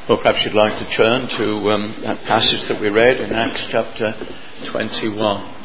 Well, perhaps you'd like to turn to that passage that we read in Acts chapter 21.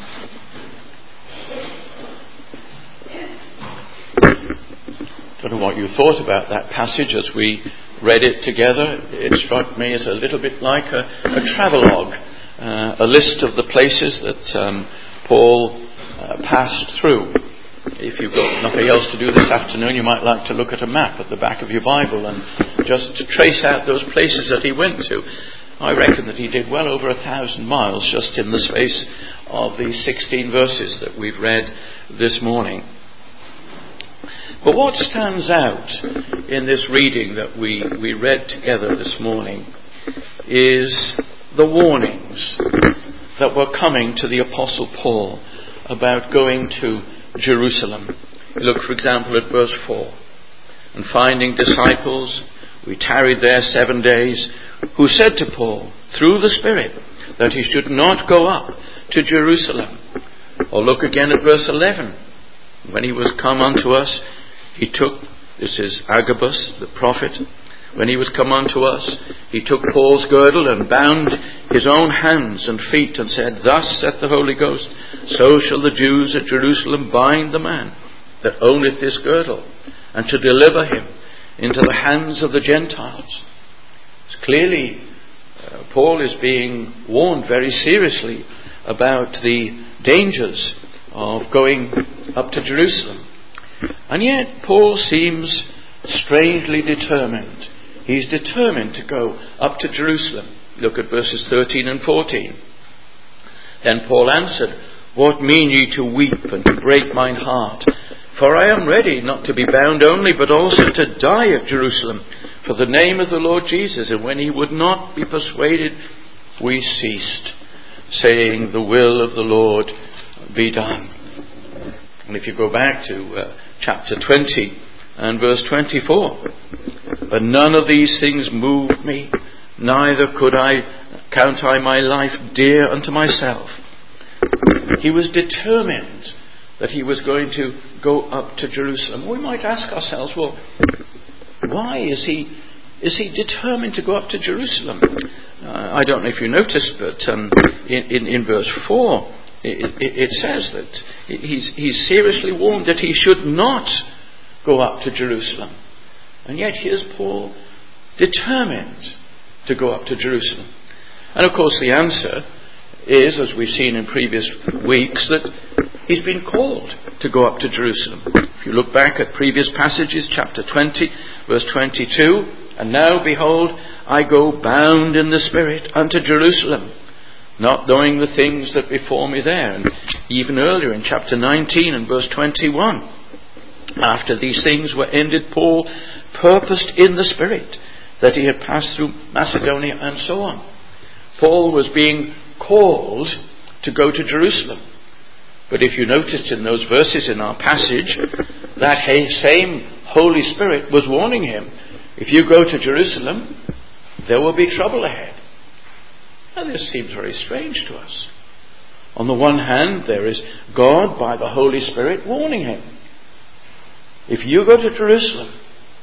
I don't know what you thought about that passage as we read it together. It struck me as a little bit like a travelogue, a list of the places that Paul passed through. If you've got nothing else to do this afternoon, you might like to look at a map at the back of your Bible and just to trace out those places that he went to. I reckon that he did well over 1,000 miles just in the space of the 16 verses that we've read this morning. But what stands out in this reading that we read together this morning is the warnings that were coming to the Apostle Paul about going to Jerusalem. Look, for example, at verse 4. And finding disciples, we tarried there 7 days, who said to Paul, through the Spirit, that he should not go up to Jerusalem. Or look again at verse 11. When he was come unto us, he took, this is Agabus, the prophet, when he was come unto us, he took Paul's girdle and bound his own hands and feet and said, thus saith the Holy Ghost, so shall the Jews at Jerusalem bind the man that owneth this girdle, and to deliver him into the hands of the Gentiles. It's clearly, Paul is being warned very seriously about the dangers of going up to Jerusalem. And yet Paul seems strangely determined. He's determined to go up to Jerusalem. Look at verses 13 and 14. Then Paul answered, what mean ye to weep and to break mine heart? For I am ready not to be bound only, but also to die at Jerusalem for the name of the Lord Jesus. And when he would not be persuaded, we ceased, saying, the will of the Lord be done. And if you go back to chapter 20 and verse 24, but none of these things moved me, neither could I count my life dear unto myself. He was determined that he was going to go up to Jerusalem. We might ask ourselves, well, why is he determined to go up to Jerusalem? I don't know if you noticed, but in verse 4, it says that he's seriously warned that he should not go up to Jerusalem. And yet here's Paul determined to go up to Jerusalem. And of course the answer is, as we've seen in previous weeks, that he's been called to go up to Jerusalem. If you look back at previous passages, chapter 20, verse 22, and now behold, I go bound in the Spirit unto Jerusalem, not knowing the things that befall me there. And even earlier in chapter 19 and verse 21, after these things were ended, Paul purposed in the Spirit that he had passed through Macedonia and so on. Paul was being called to go to Jerusalem. But if you noticed in those verses in our passage, that same Holy Spirit was warning him, if you go to Jerusalem, there will be trouble ahead. Now this seems very strange to us. On the one hand, there is God by the Holy Spirit warning him. If you go to Jerusalem,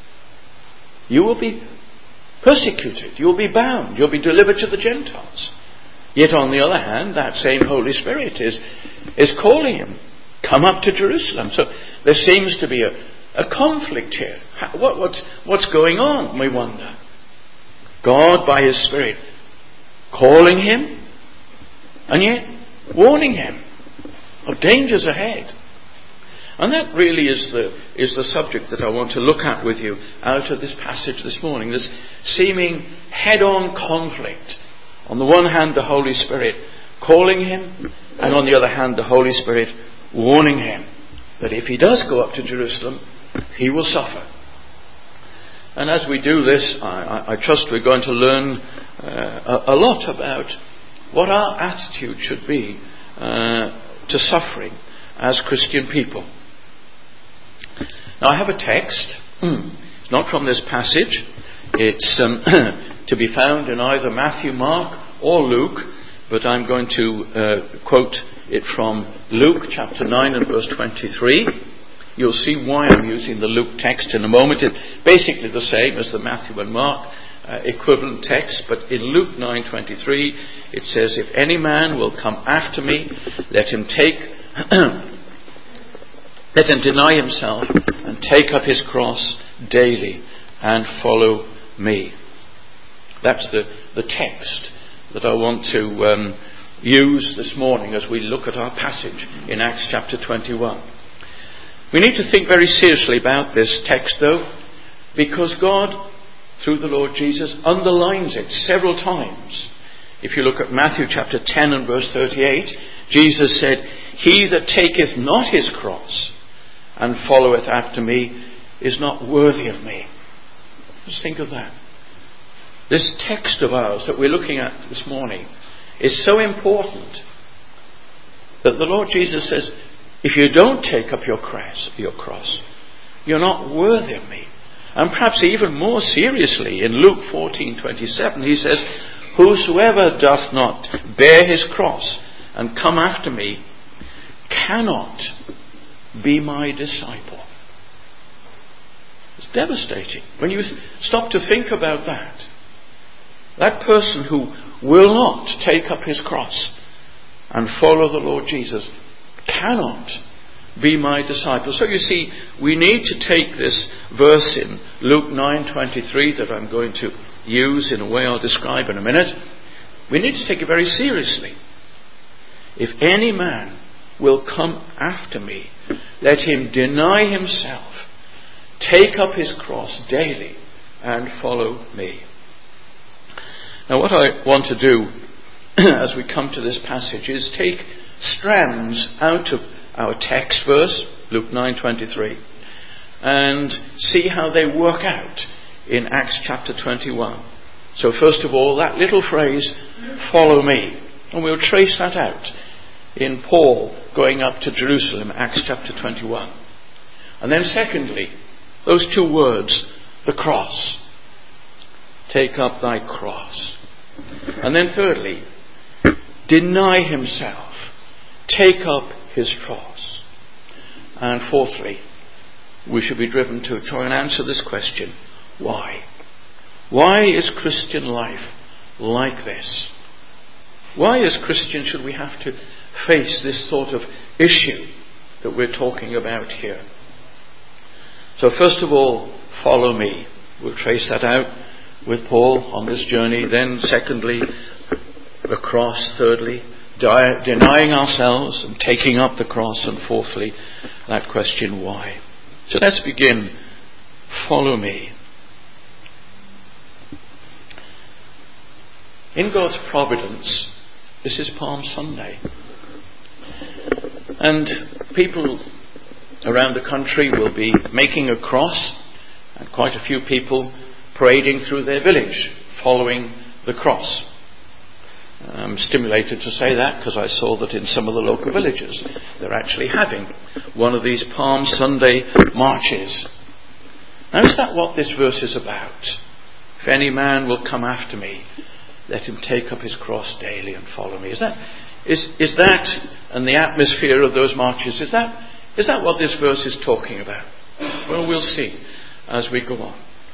you will be persecuted, you will be bound, you'll be delivered to the Gentiles. Yet on the other hand, that same Holy Spirit is calling him, come up to Jerusalem. So there seems to be a conflict here. What's going on, we wonder? God by his Spirit calling him, and yet warning him of dangers ahead. And that really is the subject that I want to look at with you out of this passage this morning. This seeming head-on conflict. On the one hand, the Holy Spirit calling him, and on the other hand, the Holy Spirit warning him that if he does go up to Jerusalem, he will suffer. And as we do this, I trust we're going to learn a lot about what our attitude should be to suffering as Christian people. Now I have a text. It's not from this passage. It's to be found in either Matthew, Mark or Luke, but I'm going to quote it from Luke chapter 9 and verse 23. You'll see why I'm using the Luke text in a moment. It's basically the same as the Matthew and Mark equivalent text, but in Luke 9:23 it says, "If any man will come after me, let him deny himself and take up his cross daily and follow me." That's the text that I want to use this morning as we look at our passage in Acts chapter 21. We need to think very seriously about this text, though, because God, through the Lord Jesus, underlines it several times. If you look at Matthew chapter 10 and verse 38, Jesus said, "He that taketh not his cross and followeth after me is not worthy of me." Just think of that. This text of ours that we're looking at this morning is so important that the Lord Jesus says, if you don't take up your cross, you're not worthy of me. And perhaps even more seriously, in Luke 14:27, he says, "Whosoever doth not bear his cross and come after me cannot be my disciple." It's devastating when you stop to think about that. That person who will not take up his cross and follow the Lord Jesus cannot be my disciple. So you see, we need to take this verse in Luke 9:23 that I'm going to use in a way I'll describe in a minute. We need to take it very seriously. "If any man will come after me, let him deny himself, take up his cross daily, and follow me." Now what I want to do as we come to this passage is take strands out of our text verse, Luke 9:23, and see how they work out in Acts chapter 21. So first of all, that little phrase, "follow me," and we'll trace that out in Paul going up to Jerusalem, Acts chapter 21. And then secondly, those two words, the cross. Take up thy cross. And then thirdly, deny himself. Take up his cross. And fourthly, we should be driven to try and answer this question. Why? Why is Christian life like this? Why as Christians should we have to face this sort of issue that we're talking about here? So first of all, follow me. We'll trace that out with Paul on this journey. Then secondly, the cross. Thirdly, denying ourselves and taking up the cross. And fourthly, that question, why? So let's begin. Follow me. In God's providence, this is Palm Sunday. And people around the country will be making a cross, and quite a few people parading through their village following the cross. I'm stimulated to say that because I saw that in some of the local villages they're actually having one of these Palm Sunday marches. Now, is that what this verse is about? If any man will come after me, let him take up his cross daily and follow me. Is that and the atmosphere of those marches, is that what this verse is talking about? Well, we'll see as we go on.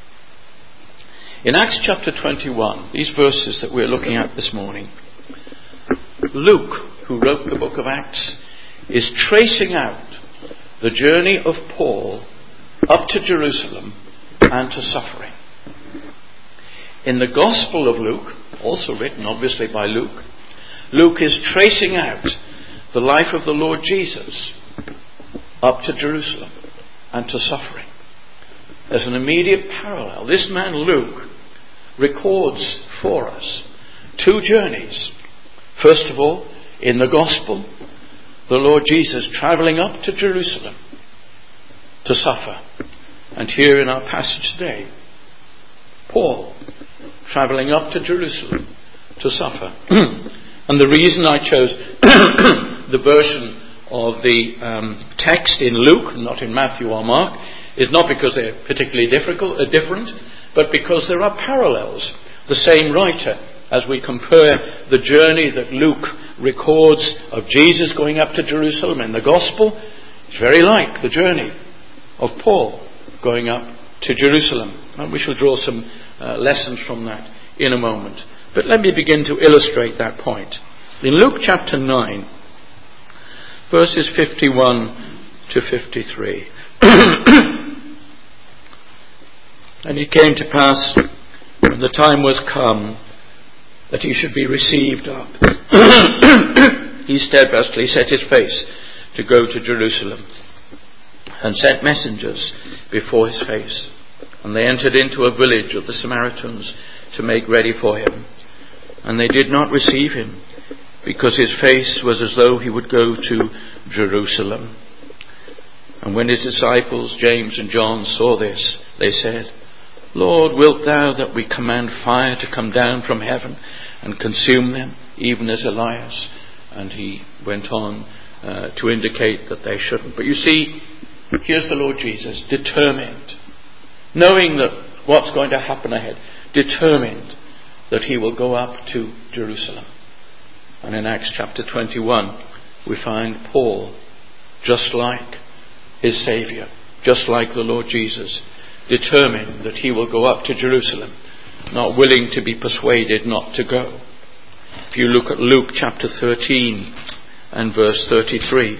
In Acts chapter 21, these verses that we're looking at this morning, Luke, who wrote the book of Acts, is tracing out the journey of Paul up to Jerusalem and to suffering. In the Gospel of Luke, also written obviously by Luke, Luke is tracing out the life of the Lord Jesus up to Jerusalem and to suffering. There's an immediate parallel. This man Luke records for us two journeys. First of all, in the Gospel, the Lord Jesus travelling up to Jerusalem to suffer. And here in our passage today, Paul travelling up to Jerusalem to suffer. And the reason I chose the version of the text in Luke, not in Matthew or Mark, is not because they're particularly different, but because there are parallels. The same writer, as we compare the journey that Luke records of Jesus going up to Jerusalem in the Gospel, it's very like the journey of Paul going up to Jerusalem. And we shall draw some lessons from that in a moment. But let me begin to illustrate that point. In Luke chapter 9, verses 51 to 53. And it came to pass, when the time was come that he should be received up, he steadfastly set his face to go to Jerusalem, and sent messengers before his face. And they entered into a village of the Samaritans to make ready for him. And they did not receive him, because his face was as though he would go to Jerusalem. And when his disciples, James and John, saw this, they said, Lord, wilt thou that we command fire to come down from heaven and consume them, even as Elias? And he went on to indicate that they shouldn't. But you see, here's the Lord Jesus, determined, knowing that what's going to happen ahead, determined that he will go up to Jerusalem. And in Acts chapter 21, we find Paul, just like his Saviour, just like the Lord Jesus, determined that he will go up to Jerusalem, not willing to be persuaded not to go. If you look at Luke chapter 13 and verse 33.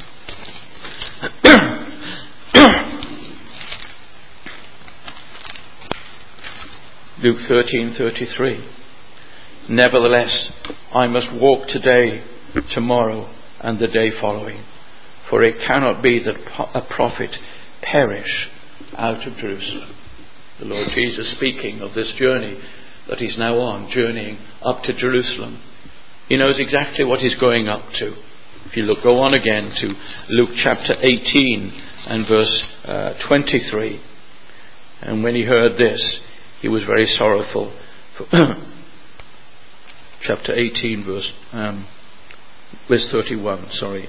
Luke 13:33. Nevertheless, I must walk today, tomorrow, and the day following, for it cannot be that a prophet perish out of Jerusalem. The Lord Jesus speaking of this journey that he's now on, journeying up to Jerusalem. He knows exactly what he's going up to. If you go on again to Luke chapter 18 and verse 23. And when he heard this, he was very sorrowful. Chapter 18 verse 31, sorry.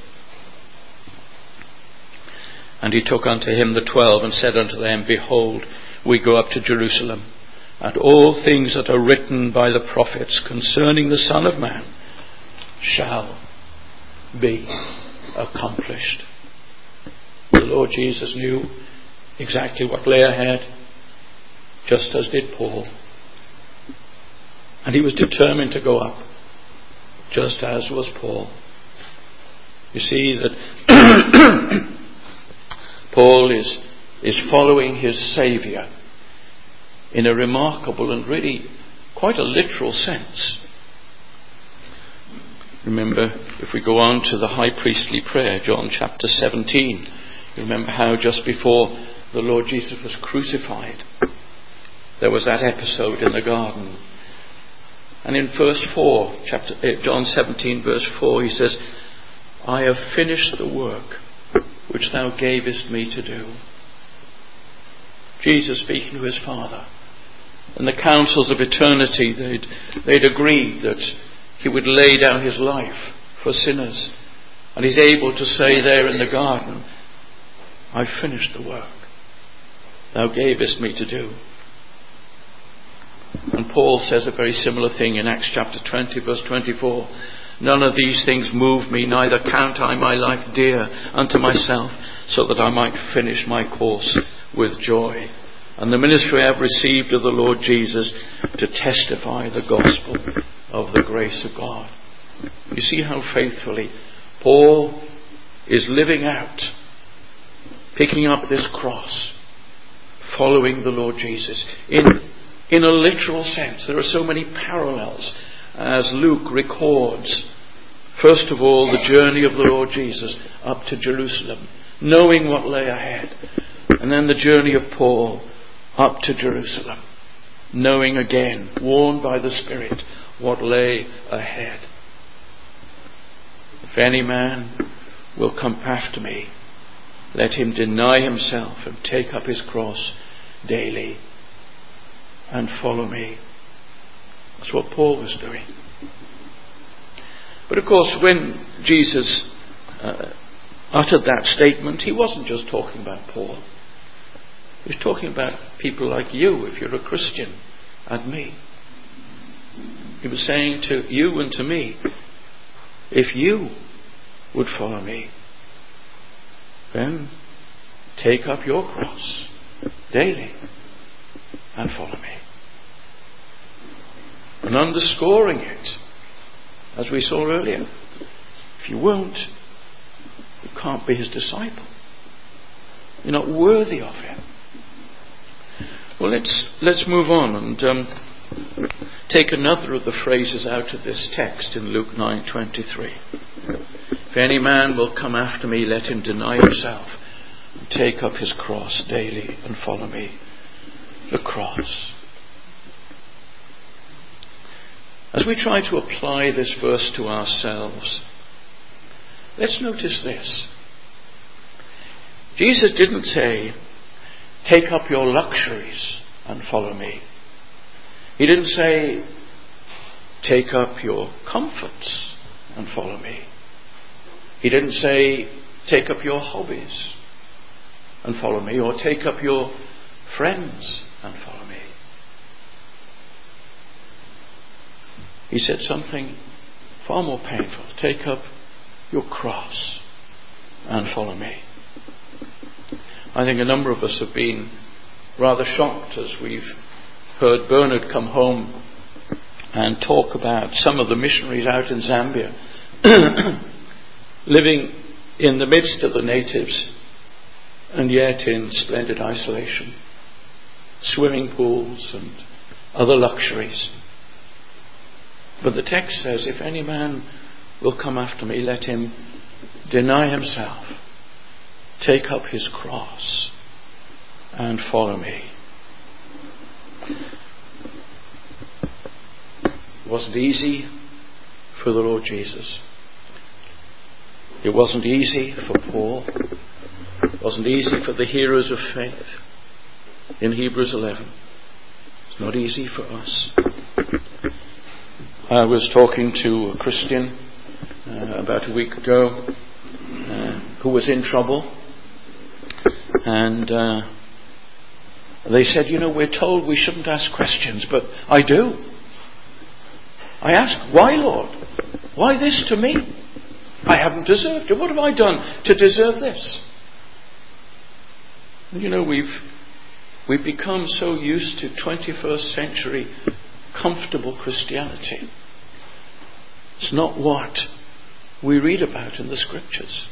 And he took unto him the 12 and said unto them, Behold, we go up to Jerusalem, and all things that are written by the prophets concerning the Son of Man shall be accomplished. The Lord Jesus knew exactly what lay ahead, just as did Paul. And he was determined to go up, just as was Paul. You see that Paul is following his Saviour in a remarkable and really quite a literal sense. Remember, if we go on to the high priestly prayer, John chapter 17, you remember how just before the Lord Jesus was crucified, there was that episode in the garden. And in verse 4, John 17 verse 4, he says, I have finished the work which thou gavest me to do. Jesus speaking to his Father. In the councils of eternity, they'd agreed that he would lay down his life for sinners. And he's able to say there in the garden, I've finished the work thou gavest me to do. And Paul says a very similar thing in Acts chapter 20 verse 24. None of these things move me, neither count I my life dear unto myself, so that I might finish my course with joy. And the ministry I have received of the Lord Jesus to testify the gospel of the grace of God. You see how faithfully Paul is living out, picking up this cross, following the Lord Jesus in a literal sense. There are so many parallels as Luke records. First of all, the journey of the Lord Jesus up to Jerusalem, knowing what lay ahead. And then the journey of Paul up to Jerusalem, knowing again, warned by the Spirit, what lay ahead. If any man will come after me, let him deny himself and take up his cross daily and follow me. That's what Paul was doing. But of course, when Jesus uttered that statement, he wasn't just talking about Paul. He was talking about people like you, if you're a Christian, and me. He was saying to you and to me, if you would follow me, then take up your cross daily and follow me. and underscoring it, as we saw earlier. If you won't, you can't be his disciple. You're not worthy of him. Well, let's move on and take another of the phrases out of this text in Luke 9:23. If any man will come after me, let him deny himself and take up his cross daily and follow me. The cross. As we try to apply this verse to ourselves, let's notice this. Jesus didn't say, take up your luxuries and follow me. He didn't say, take up your comforts and follow me. He didn't say, take up your hobbies and follow me, or take up your friends and follow me. He said something far more painful. Take up your cross and follow me. I think a number of us have been rather shocked as we've heard Bernard come home and talk about some of the missionaries out in Zambia living in the midst of the natives and yet in splendid isolation, swimming pools and other luxuries. But the text says, if any man will come after me, let him deny himself, take up his cross and follow me. It wasn't easy for the Lord Jesus. It wasn't easy for Paul. It wasn't easy for the heroes of faith in Hebrews 11. It's not easy for us. I was talking to a Christian about a week ago who was in trouble, and they said, we're told we shouldn't ask questions, but I do. I ask, why, Lord? Why this to me? I haven't deserved it. What have I done to deserve this? And we've become so used to 21st century comfortable Christianity. It's not what we read about in the scriptures.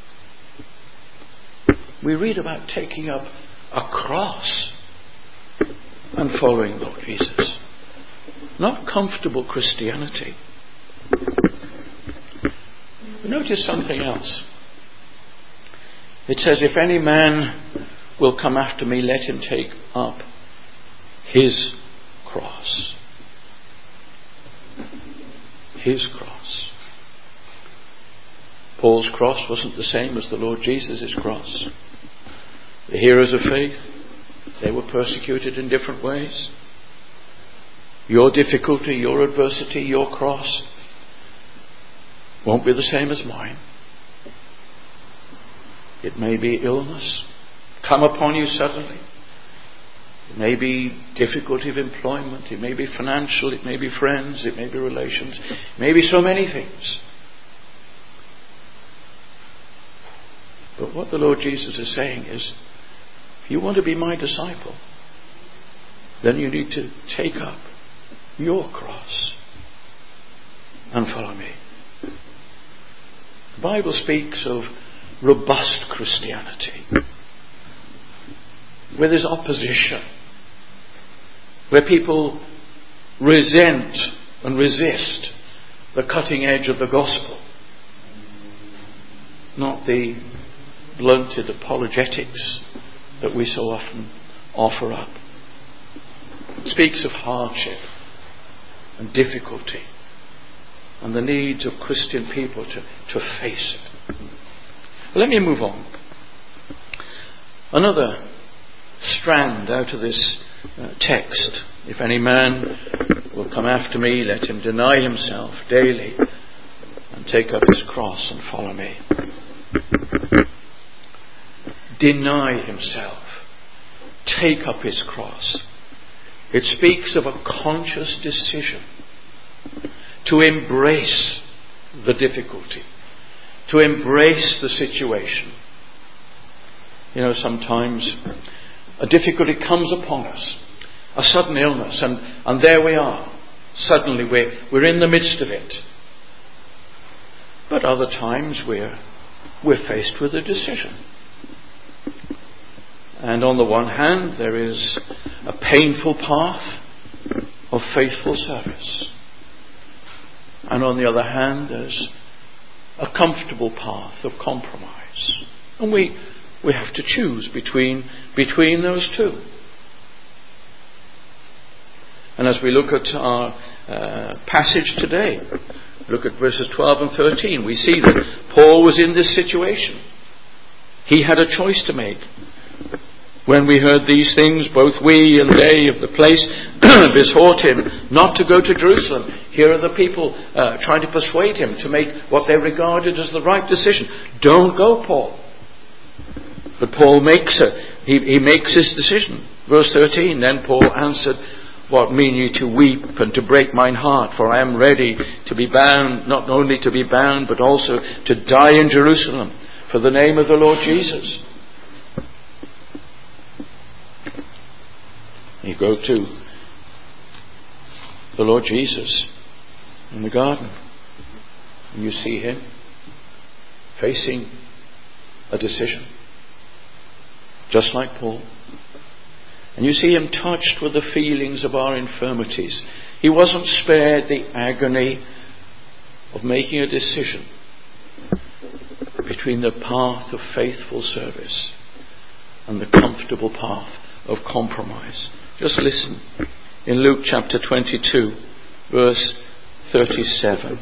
We read about taking up a cross and following Lord Jesus. Not comfortable Christianity. But notice something else. It says, if any man will come after me, let him take up his cross. His cross. Paul's cross wasn't the same as the Lord Jesus' cross. The heroes of faith, they were persecuted in different ways. Your difficulty, your adversity, your cross won't be the same as mine. It may be illness come upon you suddenly. It may be difficulty of employment. It may be financial. It may be friends. It may be relations. It may be so many things. But what the Lord Jesus is saying is, if you want to be my disciple, then you need to take up your cross and follow me. The Bible speaks of robust Christianity, where there's opposition, where people resent and resist the cutting edge of the gospel, not the blunted apologetics that we so often offer up. It speaks of hardship and difficulty and the needs of Christian people to face it. Let me move on. Another strand out of this text. If any man will come after me, let him deny himself daily and take up his cross and follow me. Deny himself. Take up his cross. It speaks of a conscious decision to embrace the difficulty, to embrace the situation. Sometimes a difficulty comes upon us, a sudden illness, and there we are, Suddenly we're in the midst of it. But other times we're faced with a decision. And on the one hand, there is a painful path of faithful service. And on the other hand, there's a comfortable path of compromise. And we have to choose between those two. And as we look at our passage today, look at verses 12 and 13, we see that Paul was in this situation. He had a choice to make. When we heard these things, both we and they of the place besought him not to go to Jerusalem. Here are the people trying to persuade him to make what they regarded as the right decision. Don't go, Paul. But Paul makes he makes his decision. Verse 13, then Paul answered, what mean ye to weep and to break mine heart? For I am ready to be bound, not only to be bound, but also to die in Jerusalem for the name of the Lord Jesus. You go to the Lord Jesus in the garden and you see him facing a decision, just like Paul. And you see him touched with the feelings of our infirmities. He wasn't spared the agony of making a decision between the path of faithful service and the comfortable path of compromise. Just listen. In Luke chapter 22, verse 37.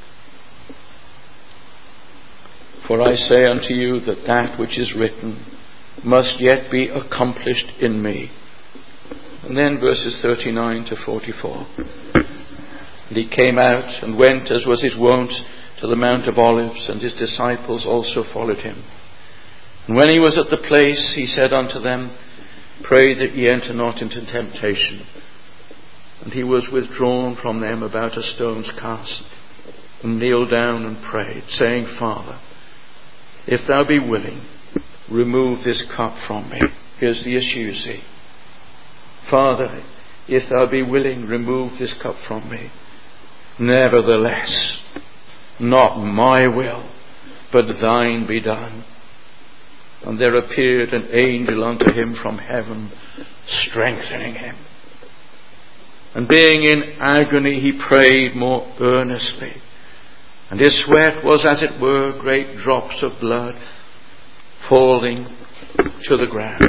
For I say unto you that which is written must yet be accomplished in me. And then verses 39 to 44. And he came out and went, as was his wont, to the Mount of Olives, and his disciples also followed him. And when he was at the place, he said unto them, pray that ye enter not into temptation. And he was withdrawn from them about a stone's cast, and kneeled down and prayed, saying, Father, if thou be willing, remove this cup from me. Here's the issue, you see. Father, if thou be willing, remove this cup from me. Nevertheless, not my will, but thine be done. And there appeared an angel unto him from heaven, strengthening him. And being in agony, he prayed more earnestly. And his sweat was, as it were, great drops of blood falling to the ground.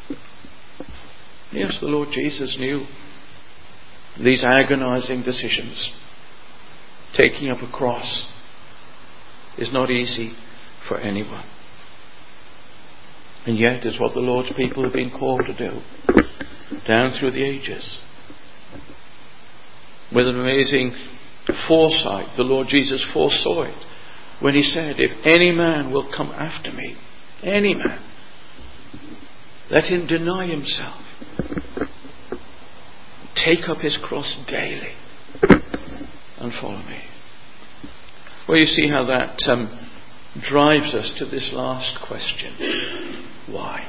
Yes, the Lord Jesus knew these agonizing decisions. Taking up a cross is not easy for anyone. And yet it's what the Lord's people have been called to do down through the ages. With an amazing foresight, the Lord Jesus foresaw it when he said, if any man will come after me, any man, let him deny himself, take up his cross daily and follow me. Well, you see how that drives us to this last question. Why?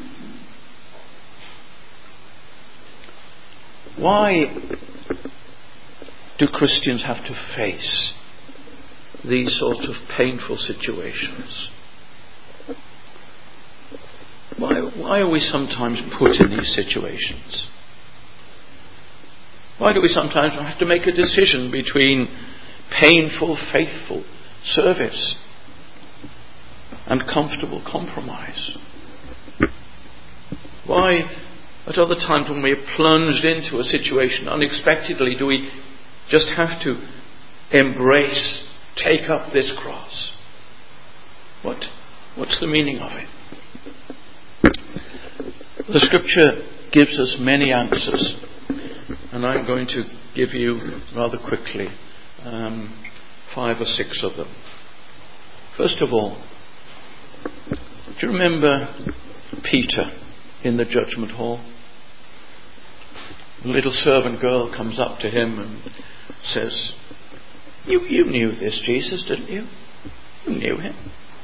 Why do Christians have to face these sorts of painful situations? Why are we sometimes put in these situations? Why do we sometimes have to make a decision between painful, faithful service and comfortable compromise? Why, at other times when we are plunged into a situation unexpectedly, do we just have to embrace, take up this cross? What's the meaning of it? The scripture gives us many answers, and I'm going to give you rather quickly 5 or 6 of them. First of all, do you remember Peter in the judgment hall? A little servant girl comes up to him and says, you knew this Jesus, didn't you? You knew him.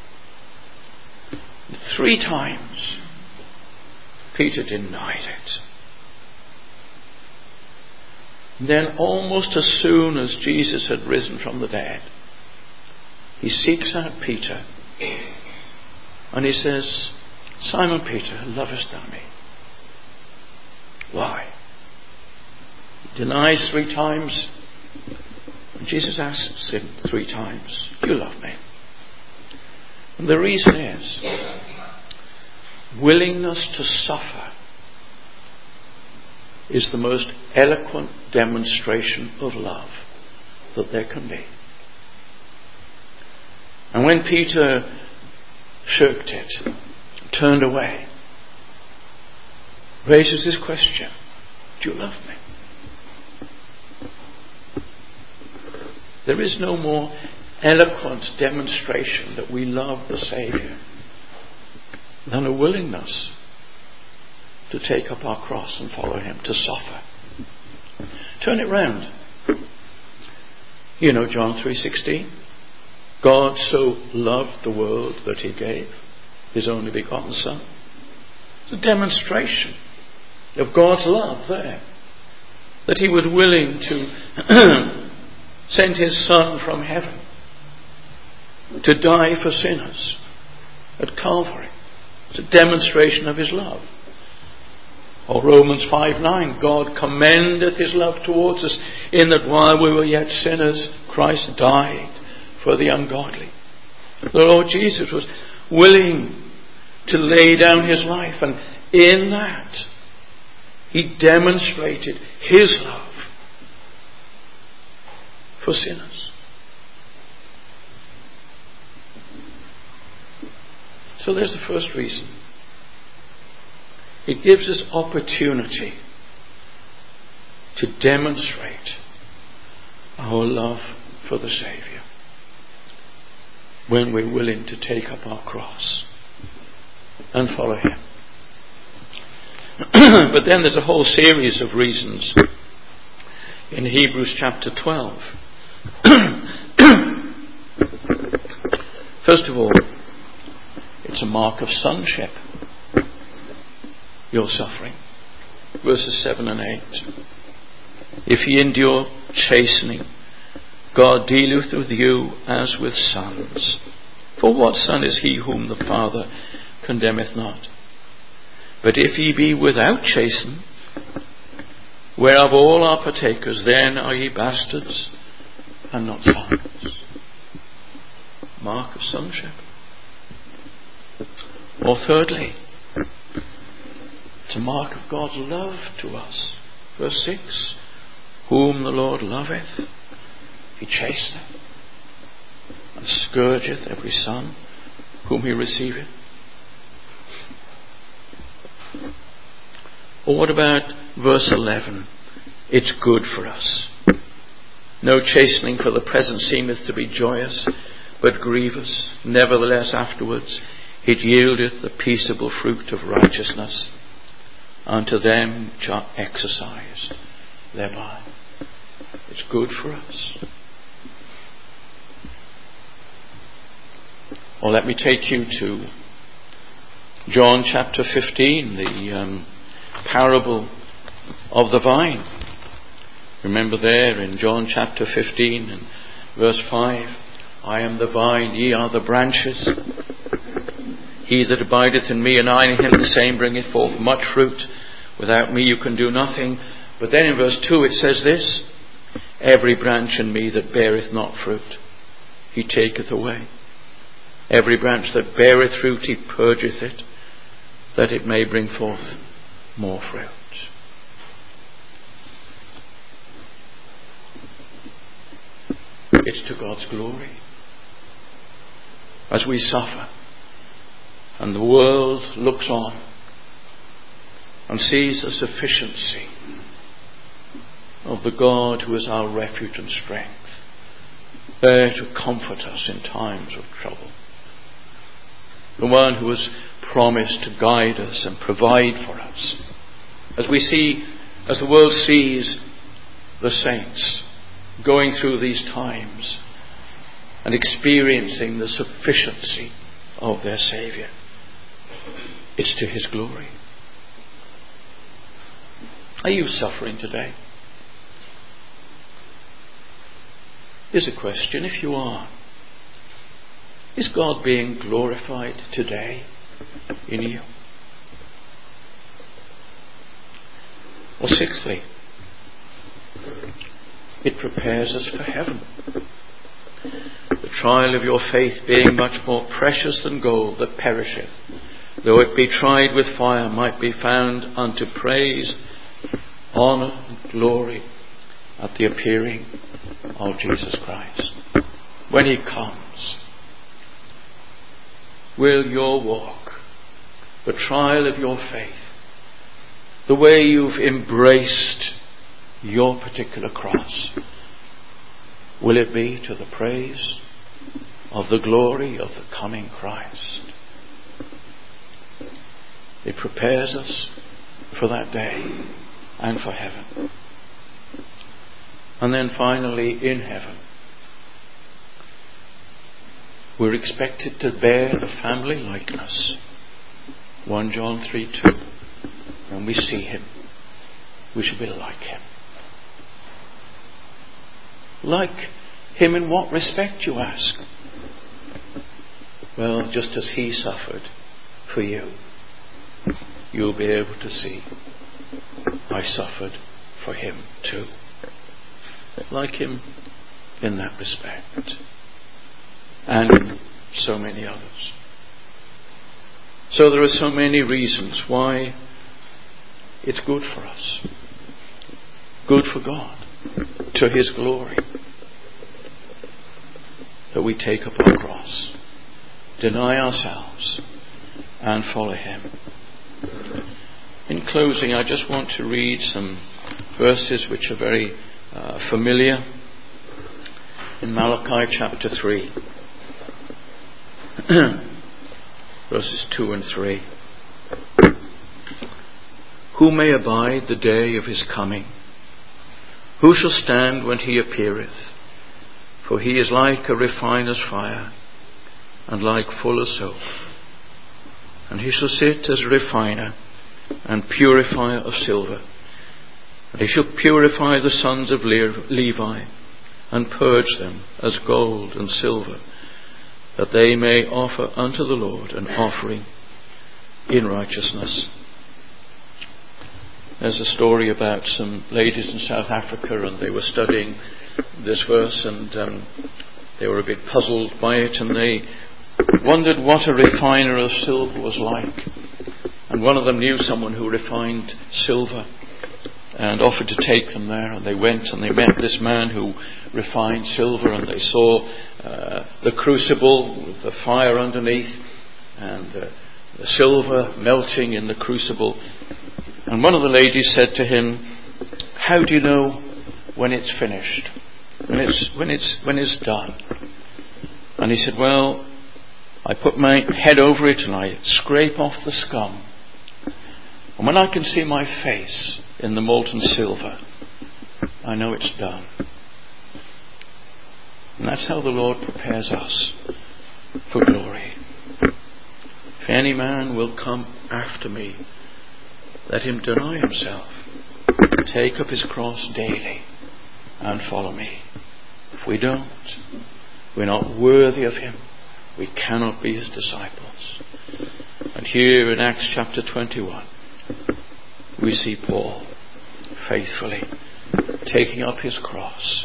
3 times Peter denied it. And then almost as soon as Jesus had risen from the dead, he seeks out Peter and he says, Simon Peter, lovest thou me? Why? He denies 3 times. And Jesus asks him 3 times, do you love me? And the reason is willingness to suffer is the most eloquent demonstration of love that there can be. And when Peter shirked it, turned away, raises this question, do you love me? There is no more eloquent demonstration that we love the Saviour than a willingness to take up our cross and follow him, to suffer. Turn it round. You know John 3:16. God so loved the world that he gave his only begotten Son. It's a demonstration of God's love there. That he was willing to send his Son from heaven to die for sinners at Calvary. It's a demonstration of his love. Or Romans 5:9, God commendeth his love towards us in that while we were yet sinners, Christ died for the ungodly. The Lord Jesus was willing to lay down his life, and in that he demonstrated his love for sinners. So there's the first reason. It gives us opportunity to demonstrate our love for the Saviour when we're willing to take up our cross and follow him. But then there's a whole series of reasons in Hebrews chapter 12. First of all, it's a mark of sonship, your suffering. Verses 7 and 8. If ye endure chastening, God dealeth with you as with sons. For what son is he whom the Father condemneth not? But if ye be without chastening, whereof all are partakers, then are ye bastards and not sons. Mark of sonship. Or thirdly, it's a mark of God's love to us. Verse 6, whom the Lord loveth, he chasteneth, and scourgeth every son whom he receiveth. Or what about verse 11? It's good for us. No chastening for the present seemeth to be joyous, but grievous. Nevertheless afterwards it yieldeth the peaceable fruit of righteousness unto them which are exercised thereby. It's good for us. Or let me take you to John chapter 15, the parable of the vine. Remember there in John chapter 15 and verse 5, I am the vine, ye are the branches. He that abideth in me and I in him, the same bringeth forth much fruit. Without me you can do nothing. But then in verse 2 it says this, every branch in me that beareth not fruit, he taketh away. Every branch that beareth fruit, he purgeth it, that it may bring forth more fruit. It's to God's glory. As we suffer and the world looks on and sees the sufficiency of the God who is our refuge and strength, there to comfort us in times of trouble. The one who has promised to guide us and provide for us. As the world sees the saints going through these times and experiencing the sufficiency of their Saviour, it's to his glory. Are you suffering today? Here's a question: if you are, is God being glorified today in you? Or sixthly, it prepares us for heaven. The trial of your faith being much more precious than gold that perisheth, though it be tried with fire, might be found unto praise, honour and glory at the appearing of Jesus Christ. When he comes, will your walk, the trial of your faith, the way you've embraced your particular cross, will it be to the praise of the glory of the coming Christ? It prepares us for that day and for heaven. And then finally, in heaven, we're expected to bear the family likeness. 1 John 3:2. When we see him, we shall be like him. Like him in what respect, you ask? Well, just as he suffered for you, you'll be able to see, I suffered for him too. Like him in that respect, and in so many others. So there are so many reasons why it's good for us, good for God, to his glory, that we take up our cross, deny ourselves, and follow him. In closing, I just want to read some verses which are very familiar. In Malachi chapter 3, verses 2 and 3. Who may abide the day of his coming? Who shall stand when he appeareth? For he is like a refiner's fire, and like fuller's soap. And he shall sit as a refiner and purifier of silver. And he shall purify the sons of Levi, and purge them as gold and silver, that they may offer unto the Lord an offering in righteousness. There's a story about some ladies in South Africa, and they were studying this verse, and they were a bit puzzled by it, and they wondered what a refiner of silver was like. And one of them knew someone who refined silver and offered to take them there, and they went and they met this man who refined silver, and they saw the crucible with the fire underneath and the silver melting in the crucible. And one of the ladies said to him, how do you know when it's finished? When it's done? And he said, well, I put my head over it and I scrape off the scum. And when I can see my face in the molten silver, I know it's done. And that's how the Lord prepares us for glory. If any man will come after me, let him deny himself, take up his cross daily, and follow me. If we don't, we're not worthy of him. We cannot be his disciples. And here in Acts chapter 21, we see Paul faithfully taking up his cross,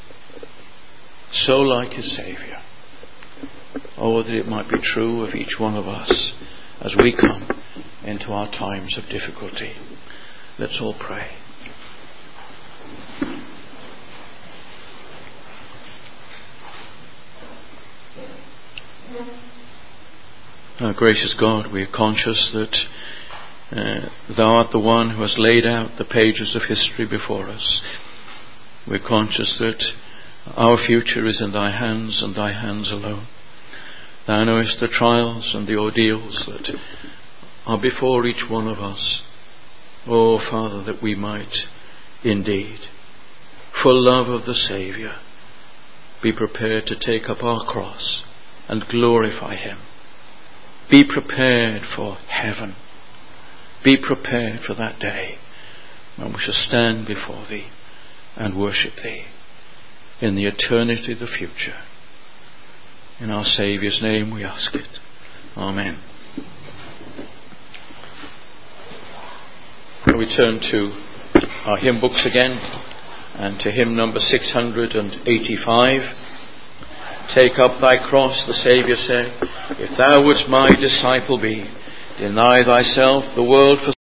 so like his Saviour. Oh, that it might be true of each one of us as we come into our times of difficulty. Let's all pray. Our gracious God, we are conscious that Thou art the one who has laid out the pages of history before us. We're conscious that our future is in Thy hands and Thy hands alone. Thou knowest the trials and the ordeals that are before each one of us. Oh, Father, that we might indeed, for love of the Saviour, be prepared to take up our cross and glorify Him. Be prepared for heaven. Be prepared for that day when we shall stand before Thee and worship Thee. in the eternity of the future. In our Saviour's name we ask it. Amen. We turn to our hymn books again, and to hymn number 685. Take up thy cross, the Saviour said, if thou wouldst my disciple be. Deny thyself, the world